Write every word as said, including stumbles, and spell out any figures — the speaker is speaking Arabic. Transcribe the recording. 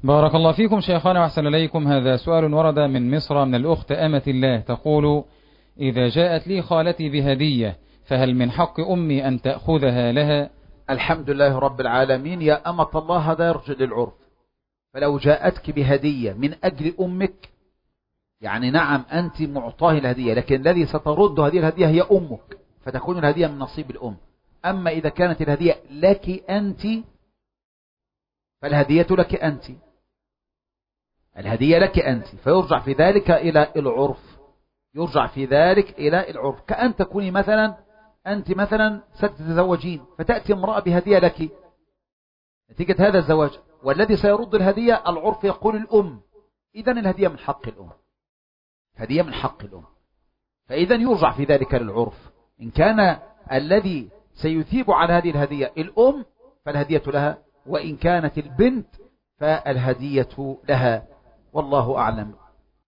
بارك الله فيكم شيخنا وأحسن إليكم. هذا سؤال ورد من مصر من الأخت أمة الله، تقول: إذا جاءت لي خالتي بهدية فهل من حق أمي أن تأخذها لها؟ الحمد لله رب العالمين. يا أمة الله، هذا يرجع للعرف. فلو جاءتك بهدية من أجل أمك، يعني نعم أنت معطاه الهدية، لكن الذي سترد هذه الهدية هي أمك، فتكون الهدية من نصيب الأم. أما إذا كانت الهدية لك أنت فالهدية لك أنت، الهدية لك أنت، فيرجع في ذلك إلى العرف، يرجع في ذلك إلى العرف. كأن تكوني مثلا أنت مثلا ستتزوجين، فتأتي امرأة بهدية لك نتيجة هذا الزواج، والذي سيرد الهدية العرف يقول الأم، إذن الهدية من حق الأم، هدية من حق الأم، فإذن يرجع في ذلك للعرف. إن كان الذي سيثيب على هذه الهدية الأم فالهدية لها، وإن كانت البنت فالهدية لها، والله أعلم.